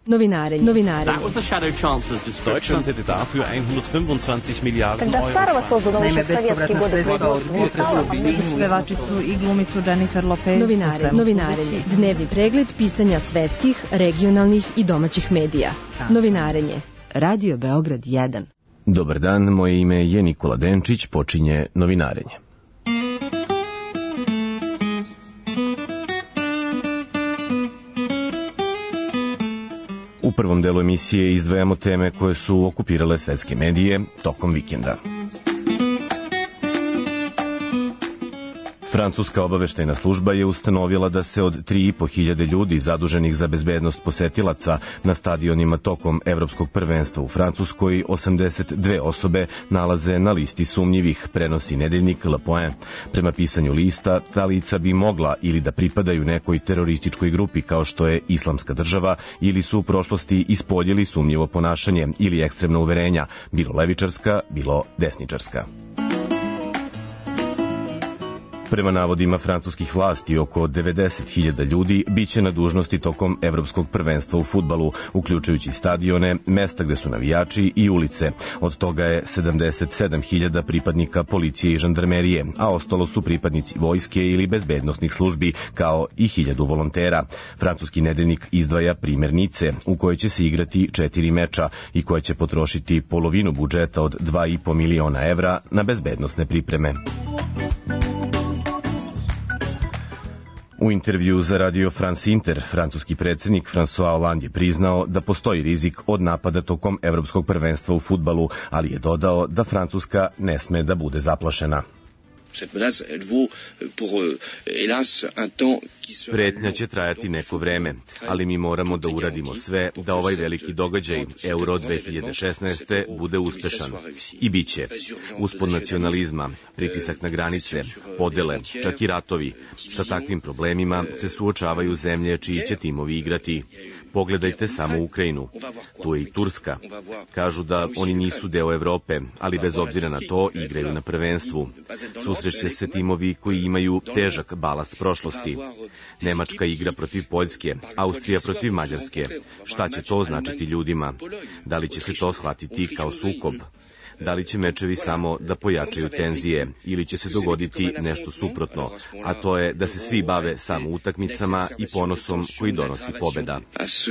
Novinarenje. Deutschland hätte dafür 125 Milliarden Euro. Naime, bespovratna sredstva od pevačicu i glumicu Jennifer Lopez. Novinarenje. Dnevni pregled pisanja svetskih, regionalnih i domaćih medija. Novinarenje. Radio Beograd 1. Dobar dan, moje ime je Nikola Denčić, počinje Novinarenje. U prvom delu emisije izdvajamo teme koje su okupirale svetske medije tokom vikenda. Francuska obaveštajna služba je ustanovila da se od 3.500 ljudi zaduženih za bezbednost posetilaca na stadionima tokom Evropskog prvenstva u Francuskoj 82 osobe nalaze na listi sumnjivih, prenosi nedeljnik Le Point. Prema pisanju lista, ta lica bi mogla ili da pripadaju nekoj terorističkoj grupi kao što je Islamska država ili su u prošlosti ispoljili sumnjivo ponašanje ili ekstremna uverenja, bilo levičarska, bilo desničarska. Prema navodima francuskih vlasti, oko 90.000 ljudi biće na dužnosti tokom Evropskog prvenstva u fudbalu, uključujući stadione, mesta gde su navijači i ulice. Od toga je 77.000 pripadnika policije i žandarmerije, a ostalo su pripadnici vojske ili bezbednosnih službi, kao i 1000 volontera. Francuski nedeljnik izdvaja primer Nice, u kojoj će se igrati 4 meča i koja će potrošiti polovinu budžeta od 2,5 miliona evra na bezbednosne pripreme. U intervju za Radio France Inter, francuski predsjednik François Hollande je priznao da postoji rizik od napada tokom Evropskog prvenstva u fudbalu, ali je dodao da Francuska ne sme da bude zaplašena. Pretnja će trajati neko vreme, ali mi moramo da uradimo sve da ovaj veliki događaj, Euro 2016. bude uspešan. I biće. Uspod nacionalizma, pritisak na granice, podele, čak i ratovi. Sa takvim problemima se suočavaju zemlje čiji će timovi igrati. Pogledajte samo Ukrajinu. Tu je i Turska. Kažu da oni nisu deo Evrope, ali bez obzira na to igraju na prvenstvu. Susreće se timovi koji imaju težak balast prošlosti. Nemačka igra protiv Poljske, Austrija protiv Mađarske. Šta će to značiti ljudima? Da li će se to shvatiti kao sukob? Da li će mečevi samo da pojačaju tenzije ili će se dogoditi nešto suprotno, a to je da se svi bave samo utakmicama i ponosom koji donosi pobeda.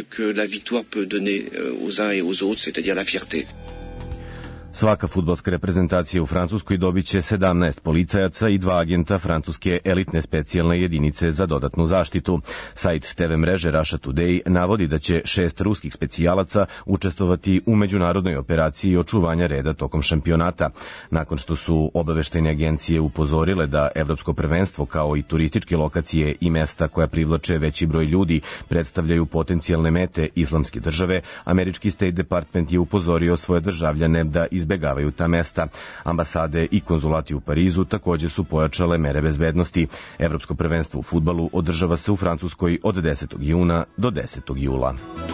Svaka fudbalska reprezentacija u Francuskoj dobit će 17 policajaca i 2 agenta francuske elitne specijalne jedinice za dodatnu zaštitu. Sajt TV mreže Russia Today navodi da će 6 ruskih specijalaca učestvovati u međunarodnoj operaciji očuvanja reda tokom šampionata. Nakon što su obaveštajne agencije upozorile da Evropsko prvenstvo kao i turističke lokacije i mesta koja privlače veći broj ljudi predstavljaju potencijalne mete Islamske države, američki State Department je upozorio svoje državljane da izbegavaju ta mesta. Ambasade i konzulati u Parizu također su pojačale mere bezbednosti. Evropsko prvenstvo u fudbalu održava se u Francuskoj od 10. juna do 10. jula.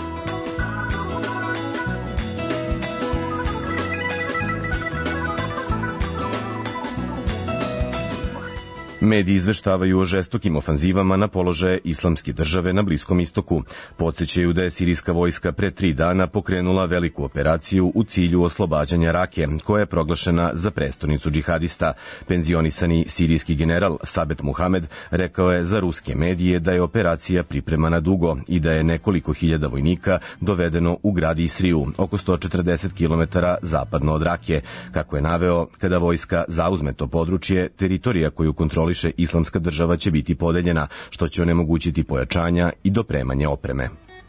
Mediji izveštavaju o žestokim ofanzivama na položaje Islamske države na Bliskom istoku. Podsjećaju da je sirijska vojska pre 3 dana pokrenula veliku operaciju u cilju oslobađanja Rake, koja je proglašena za prestonicu džihadista. Penzionisani sirijski general Sabet Muhamed rekao je za ruske medije da je operacija pripremana dugo i da je nekoliko hiljada vojnika dovedeno u grad Isriju, oko 140 km zapadno od Rake. Kako je naveo, kada vojska zauzme to područje, teritorija koju kontroliše Islamska država će biti podeljena, što će onemogućiti pojačanja i dopremanje opreme.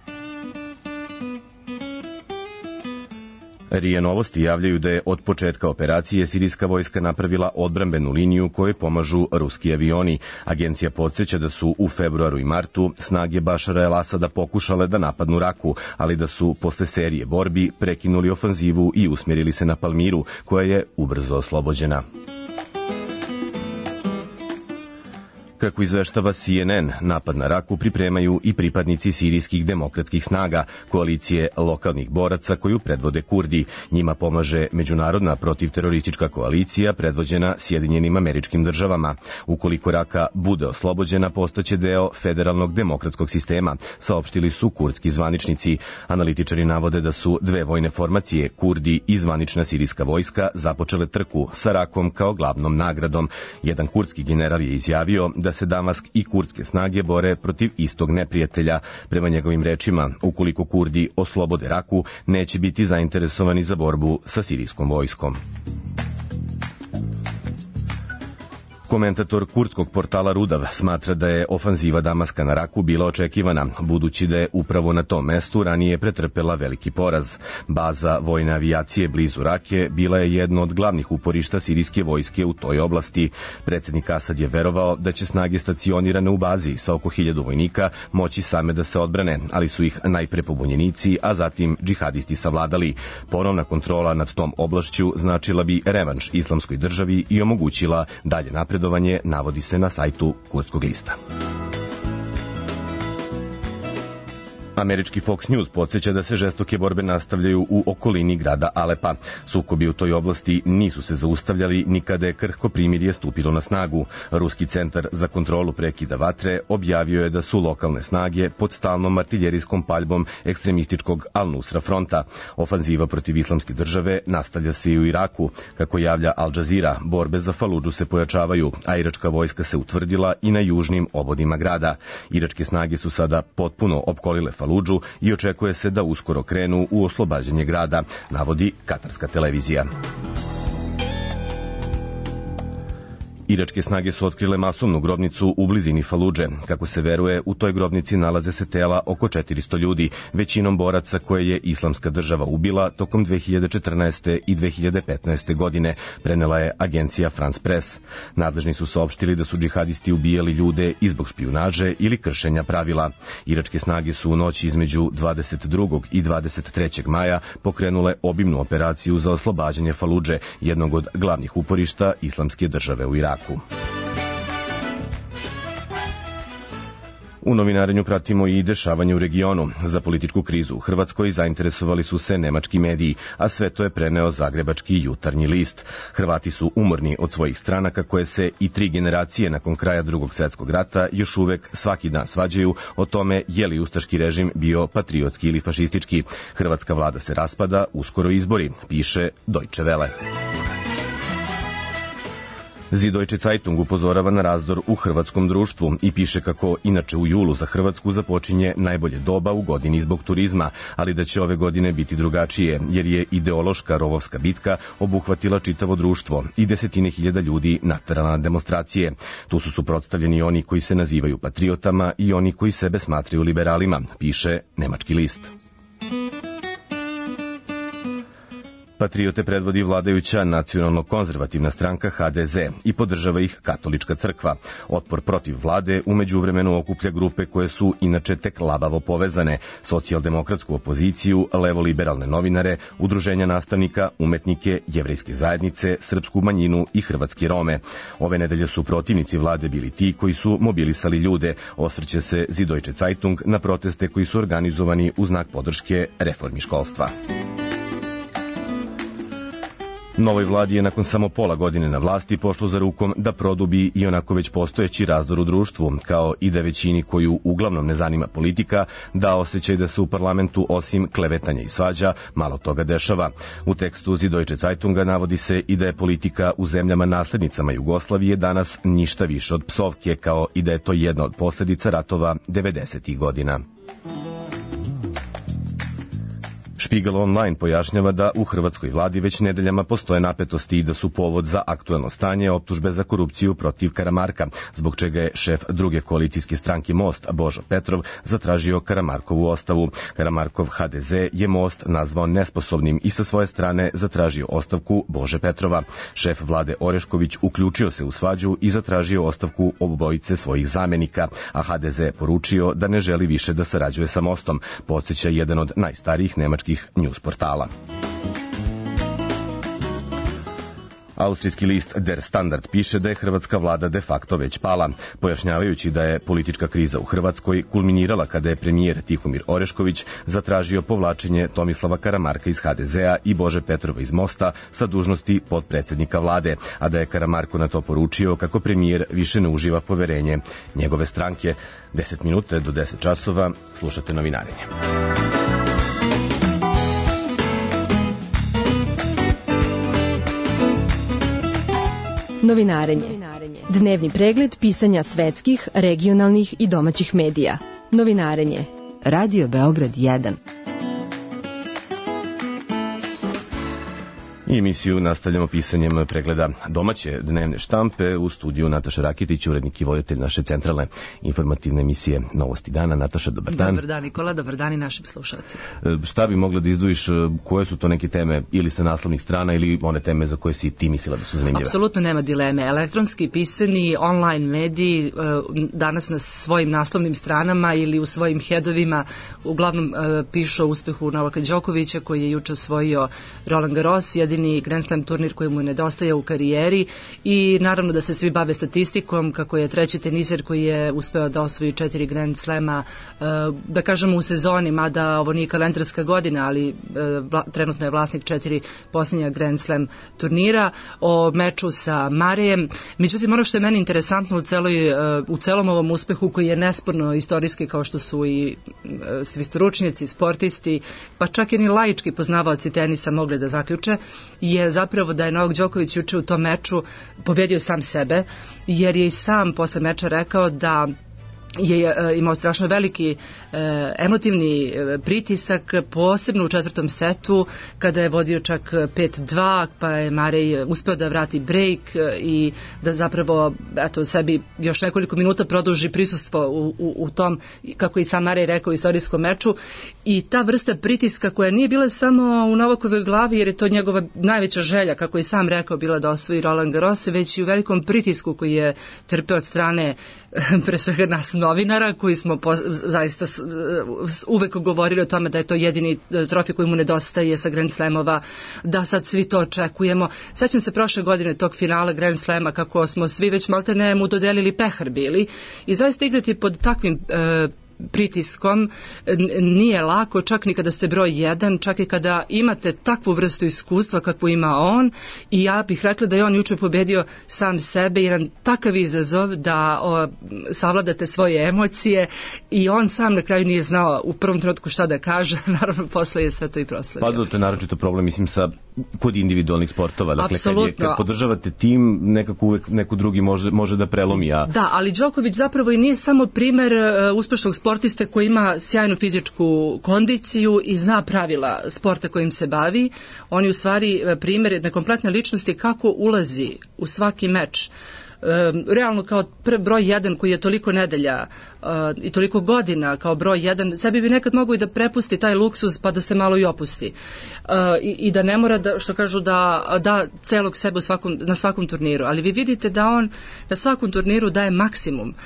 RIA Novosti javljaju da je od početka operacije sirijska vojska napravila odbrambenu liniju kojoj pomažu ruski avioni. Agencija podsjeća da su u februaru i martu snage Bašara el-Asada pokušale da napadnu Raku, ali da su posle serije borbi prekinuli ofanzivu i usmjerili se na Palmiru, koja je ubrzo oslobođena. Kako izveštava CNN, napad na Raku pripremaju i pripadnici sirijskih demokratskih snaga, koalicije lokalnih boraca koju predvode Kurdi. Njima pomaže međunarodna protivteroristička koalicija predvođena Sjedinjenim Američkim Državama. Ukoliko Raka bude oslobođena, postaće deo federalnog demokratskog sistema, saopštili su kurdski zvaničnici. Analitičari navode da su dve vojne formacije, Kurdi i zvanična sirijska vojska, započele trku sa Rakom kao glavnom nagradom. Jedan kurdski general je izjavio da se Damask i kurdske snage bore protiv istog neprijatelja. Prema njegovim rečima, ukoliko Kurdi oslobode Raku, neće biti zainteresovani za borbu sa sirijskom vojskom. Komentator kurdskog portala Rudav smatra da je ofanziva Damaska na Raku bila očekivana, budući da je upravo na tom mestu ranije pretrpela veliki poraz. Baza vojne avijacije blizu Rake bila je jedno od glavnih uporišta sirijske vojske u toj oblasti. Predsjednik Asad je verovao da će snage stacionirane u bazi sa oko 1000 vojnika moći same da se odbrane, ali su ih najpre pobunjenici, a zatim džihadisti savladali. Ponovna kontrola nad tom oblašću značila bi revanš Islamskoj državi i omogućila dalje napredovanje, navodi se na sajtu kurdskog lista. Američki Fox News podsjeća da se žestoke borbe nastavljaju u okolini grada Alepa. Sukobi u toj oblasti nisu se zaustavljali ni kada je krhko primirje stupilo na snagu. Ruski centar za kontrolu prekida vatre objavio je da su lokalne snage pod stalnom artiljerijskom paljbom ekstremističkog Al-Nusra fronta. Ofanziva protiv Islamske države nastavlja se i u Iraku. Kako javlja Al Jazeera, borbe za Faludžu se pojačavaju, a iračka vojska se utvrdila i na južnim obodima grada. Iračke snage su sada potpuno opkolile Faludžu i očekuje se da uskoro krenu u oslobađanje grada, navodi katarska televizija. Iračke snage su otkrile masovnu grobnicu u blizini Faludže. Kako se veruje, u toj grobnici nalaze se tela oko 400 ljudi, većinom boraca koje je Islamska država ubila tokom 2014. i 2015. godine, prenela je agencija France Press. Nadležni su saopštili da su džihadisti ubijali ljude i zbog špijunaže ili kršenja pravila. Iračke snage su u noći između 22. i 23. maja pokrenule obimnu operaciju za oslobađanje Faludže, jednog od glavnih uporišta Islamske države u Iraku. U novinarenju pratimo i dešavanje u regionu. Za političku krizu u Hrvatskoj zainteresovali su se nemački mediji, a sve to je preneo zagrebački Jutarnji list. Hrvati su umorni od svojih stranaka koje se i 3 generacije nakon kraja Drugog svjetskog rata još uvek svaki dan svađaju o tome je li ustaški režim bio patriotski ili fašistički. Hrvatska vlada se raspada, uskoro izbori, piše Deutsche Welle. Süddeutsche Zeitung upozorava na razdor u hrvatskom društvu i piše kako inače u julu za Hrvatsku započinje najbolje doba u godini zbog turizma, ali da će ove godine biti drugačije, jer je ideološka rovovska bitka obuhvatila čitavo društvo i desetine hiljada ljudi naterala na demonstracije. Tu su suprotstavljeni oni koji se nazivaju patriotama i oni koji sebe smatraju liberalima, piše nemački list. Patriote predvodi vladajuća nacionalno-konzervativna stranka HDZ i podržava ih katolička crkva. Otpor protiv vlade u međuvremenu okuplja grupe koje su inače tek labavo povezane, socijaldemokratsku opoziciju, levo-liberalne novinare, udruženja nastavnika, umetnike, jevrejske zajednice, srpsku manjinu i hrvatske Rome. Ove nedelje su protivnici vlade bili ti koji su mobilisali ljude, osvrće se Süddeutsche Zeitung na proteste koji su organizovani u znak podrške reformi školstva. Novoj vladi je nakon samo pola godine na vlasti pošlo za rukom da produbi i onako već postojeći razdor u društvu, kao i da većini koju uglavnom ne zanima politika, da osjećaj da se u parlamentu osim klevetanja i svađa malo toga dešava. U tekstu Süddeutsche Zeitunga navodi se i da je politika u zemljama naslednicama Jugoslavije danas ništa više od psovke, kao i da je to jedna od posljedica ratova 90. godina. Spiegel Online pojašnjava da u hrvatskoj vladi već nedeljama postoje napetosti i da su povod za aktuelno stanje optužbe za korupciju protiv Karamarka, zbog čega je šef druge koalicijske stranke Most, Božo Petrov, zatražio Karamarkovu ostavku. Karamarkov HDZ je Most nazvao nesposobnim i sa svoje strane zatražio ostavku Bože Petrova. Šef vlade Orešković uključio se u svađu i zatražio ostavku obojice svojih zamenika, a HDZ je poručio da ne želi više da sarađuje sa Mostom, podsjeća jedan od najstarijih nemačkih news portala. Austrijski list Der Standard piše da je hrvatska vlada de facto već pala, pojašnjavajući da je politička kriza u Hrvatskoj kulminirala kada je premijer Tihomir Orešković zatražio povlačenje Tomislava Karamarka iz HDZ-a i Bože Petrova iz Mosta sa dužnosti potpredsednika vlade, a da je Karamarko na to poručio kako premijer više ne uživa poverenje njegove stranke. 10 minuta do 10 časova slušate Novinarenje. Novinarenje. Dnevni pregled pisanja svetskih, regionalnih i domaćih medija. Novinarenje. Radio Beograd 1. I emisiju nastavljamo pisanjem pregleda domaće dnevne štampe. U studiju Nataša Rakitić, urednik i voditelj naše centralne informativne emisije Novosti dana. Nataša, dobar dan. Dobar dan, Nikola, dobar dan i našim slušalcima. Šta bi mogla da izdvojiš, koje su to neke teme ili sa naslovnih strana ili one teme za koje si ti mislila da su zanimljive? Apsolutno nema dileme. Elektronski, pisani, online mediji danas na svojim naslovnim stranama ili u svojim headovima uglavnom pišu o uspehu Novaka Đokovića koji je juče osvojio Roland Garros, jedini Grand Slam turnir koji mu nedostaje u karijeri, i naravno da se svi bave statistikom kako je treći teniser koji je uspeo da osvoji 4 Grand Slama, da kažemo u sezoni, mada ovo nije kalendarska godina, ali trenutno je vlasnik 4 posljednja Grand Slam turnira, o meču sa Marejem. Međutim, ono što je meni interesantno u celom ovom uspehu, koji je nesporno istorijski, kao što su i svi stručnjaci, sportisti, pa čak i ni laički poznavaoci tenisa mogli da zaključe, je zapravo da je Novak Đoković juče u tom meču pobedio sam sebe, jer je i sam posle meča rekao da je imao strašno veliki emotivni pritisak, posebno u četvrtom setu, kada je vodio čak 5-2, pa je Marej uspeo da vrati break i da zapravo sebi još nekoliko minuta produži prisustvo u tom, kako i sam Marej rekao, istorijskom meču. I ta vrsta pritiska koja nije bila samo u Novakovoj glavi, jer je to njegova najveća želja, kako je sam rekao, bila da osvoji Roland Garros, već i u velikom pritisku koji je trpeo od strane pre svega nas novinara, koji smo zaista uvek govorili o tome da je to jedini trofej koji mu nedostaje sa Grand Slamova, da sad svi to očekujemo. Sećam se prošle godine tog finala Grand Slama, kako smo svi već maltene mu dodelili pehar bili, i zaista igrati pod takvim pritiskom nije lako, čak ni kada ste broj 1, čak i kada imate takvu vrstu iskustva kakvu ima on, i ja bih rekla da je on juče pobedio sam sebe, jedan takav izazov da savladate svoje emocije, i on sam na kraju nije znao u prvom trenutku šta da kaže, naravno posle je sve to i proslavio. Padalo te naročito problem, mislim, kod individualnih sportova, dakle kad podržavate tim, nekako uvek neko drugi može da prelomi. Da, ali Đoković zapravo i nije samo primer uspešnog sportiste koji ima sjajnu fizičku kondiciju i zna pravila sporta kojim se bavi. On je u stvari primer jedne kompletne ličnosti kako ulazi u svaki meč. Realno kao broj 1 koji je toliko nedelja i toliko godina kao broj 1, sebi bi nekad mogu i da prepusti taj luksuz pa da se malo i opusti. I da ne mora, što kažu, da celog sebe na svakom turniru. Ali vi vidite da on na svakom turniru daje maksimum.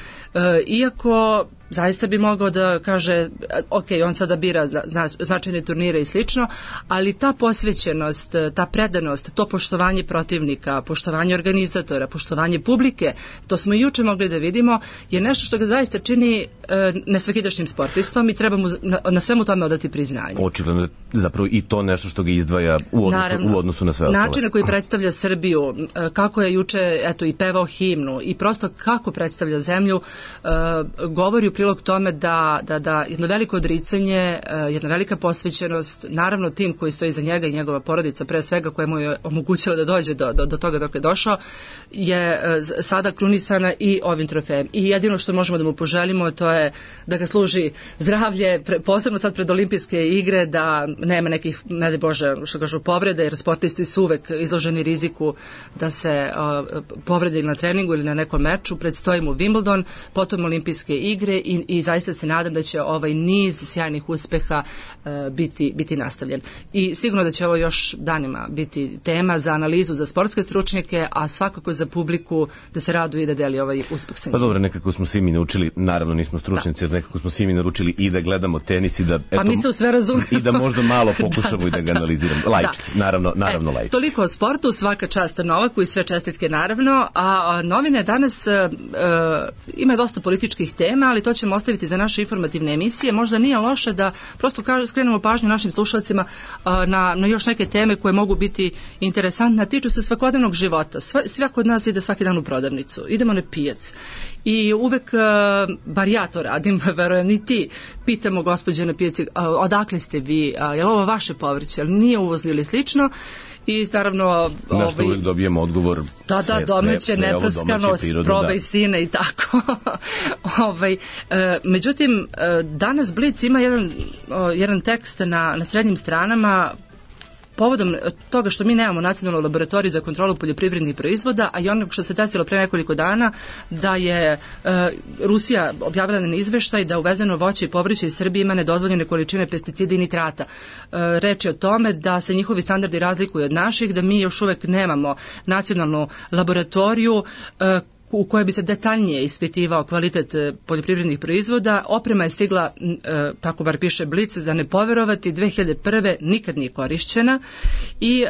Iako zaista bi mogao da kaže, ok, on sada bira značajne turnire i slično, ali ta posvećenost, ta predanost, to poštovanje protivnika, poštovanje organizatora, poštovanje publike, to smo i juče mogli da vidimo, je nešto što ga zaista čini nesvakidašnjim sportistom i treba mu na svemu tome odati priznanje. Očigledno zapravo i to nešto što ga izdvaja u odnosu na sve ostale. Način na koji predstavlja Srbiju, kako je juče i pevao himnu i prosto kako predstavlja zemlju, govori u prilog tome da jedno veliko odricanje, jedna velika posvećenost, naravno tim koji stoji iza njega i njegova porodica, pre svega, koja mu je omogućila da dođe do toga dok je došao, je sada krunisana i ovim trofejem. I jedino što možemo da mu poželimo, to je da ga služi zdravlje, posebno sad pred olimpijske igre, da nema nekih, ne daj Bože, što kažu, povrede, jer sportisti su uvek izloženi riziku da se povrede ili na treningu ili na nekom meču. Predstoji mu Wimbledon, potom olimpijske igre i zaista se nadam da će ovaj niz sjajnih uspeha biti nastavljen. I sigurno da će ovo još danima biti tema za analizu za sportske stručnjake, a svakako za publiku da se raduje i da deli ovaj uspeh sa njim. Pa dobro, nekako smo svi mi naučili, naravno nismo stručnjaci, ali nekako smo svi mi naručili i da gledamo tenis i da... Pa mi se u sve razumemo. I da možda malo pokušamo i da ga analiziramo. Laički, naravno laički. Toliko o sportu, svaka čast Novaku i sve čestitke naravno, a novine danas ima dosta političkih tema, ali to ćemo ostaviti za naše informativne emisije. Možda nije loše da prosto skrenemo pažnju našim slušalcima na još neke teme koje mogu biti interesantne, tiču se svakodnevnog života. Svako od nas ide svaki dan u prodavnicu, idemo na pijac i uvek, bar ja to radim, verujem ni ti, pitamo gospođe na pijaci, odakle ste vi, je li ovo vaše povrće, ali nije uvozli ili slično. I naravno... Na što uvijek dobijemo odgovor... Da, domaće, neprskano, probaj sine i tako. Međutim, danas Blic ima jedan tekst na srednjim stranama povodom toga što mi nemamo nacionalnu laboratoriju za kontrolu poljoprivrednih proizvoda, a i ono što se desilo pre nekoliko dana, da je Rusija objavila na izveštaj da uvezeno voće i povrće iz Srbije ima nedozvoljene količine pesticida i nitrata. Reč je o tome da se njihovi standardi razlikuju od naših, da mi još uvek nemamo nacionalnu laboratoriju u kojoj bi se detaljnije ispitivao kvalitet poljoprivrednih proizvoda. Oprema je stigla, tako bar piše Blic, da ne poverovati, 2001. nikad nije korišćena i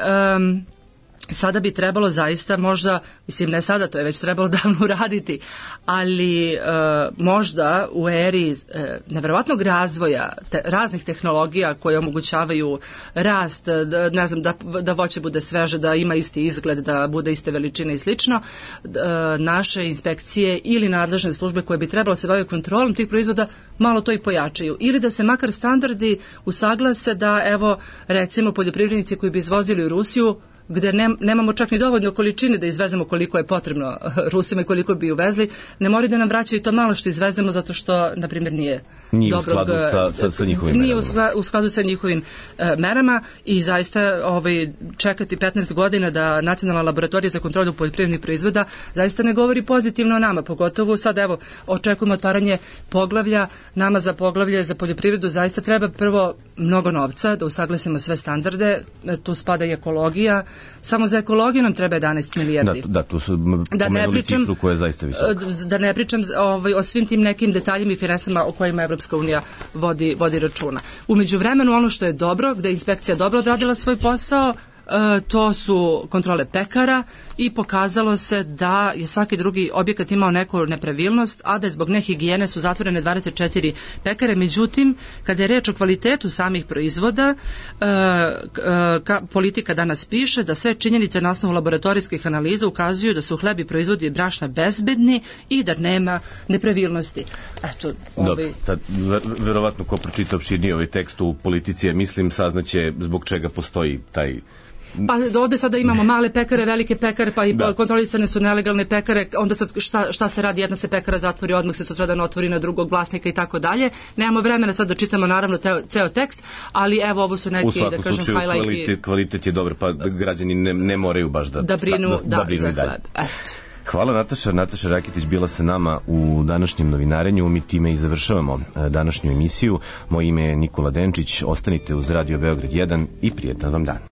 sada bi trebalo zaista možda, mislim ne sada, to je već trebalo davno uraditi, ali možda u eri neverovatnog razvoja raznih tehnologija koje omogućavaju rast, ne znam, da voće bude sveže, da ima isti izgled, da bude iste veličine i slično, naše inspekcije ili nadležne službe koje bi trebalo se baviti kontrolom tih proizvoda malo to i pojačaju. Ili da se makar standardi usaglase da, evo, recimo poljoprivrednici koji bi izvozili u Rusiju, gde nemamo čak ni dovoljno količine da izvezemo koliko je potrebno Rusima i koliko bi uvezli, ne moraju da nam vraćaju to malo što izvezemo zato što, na primjer, nije u skladu sa njihovim merama. Nije u skladu sa njihovim merama i zaista čekati 15 godina da Nacionalna laboratorija za kontrolu poljoprivrednih proizvoda zaista ne govori pozitivno o nama, pogotovo sad, evo, očekujemo otvaranje poglavlja, nama za poglavlje za poljoprivredu zaista treba prvo mnogo novca da usaglasimo sve standarde, tu spada i ekologija. Samo za ekologiju nam treba 11 milijardi. Da, tu su pomenuli cifru koja je zaista visoka. Da ne pričam o svim tim nekim detaljima i finansama o kojima Evropska unija vodi računa. U međuvremenu ono što je dobro, gde je inspekcija dobro odradila svoj posao, to su kontrole pekara i pokazalo se da je svaki drugi objekat imao neku nepravilnost, a da je zbog nehigijene su zatvorene 24 pekare. Međutim, kada je reč o kvalitetu samih proizvoda, politika danas piše da sve činjenice na osnovu laboratorijskih analiza ukazuju da su hleb i proizvodi brašna bezbedni i da nema nepravilnosti. Verovatno ko pročita opširnije ovaj tekst u Politici, mislim, saznaće zbog čega postoji taj... Pa ovde sada imamo male pekare, velike pekare, pa i kontrolisane su nelegalne pekare, onda sad šta se radi, jedna se pekara zatvori, odmah se sutradan otvori na drugog vlasnika i tako dalje. Nemamo vremena sad da čitamo naravno ceo tekst, ali evo ovo su neki, da kažem, highlighti. Kvalitet je dobar, pa građani ne moraju baš da brinu za hleb. Hvala Nataša. Nataša Rakitić bila sa nama u današnjem novinarenju. Mi time i završavamo današnju emisiju. Moje ime je Nikola Denčić. Ostanite uz Radio Beograd 1 i prijetan vam dan.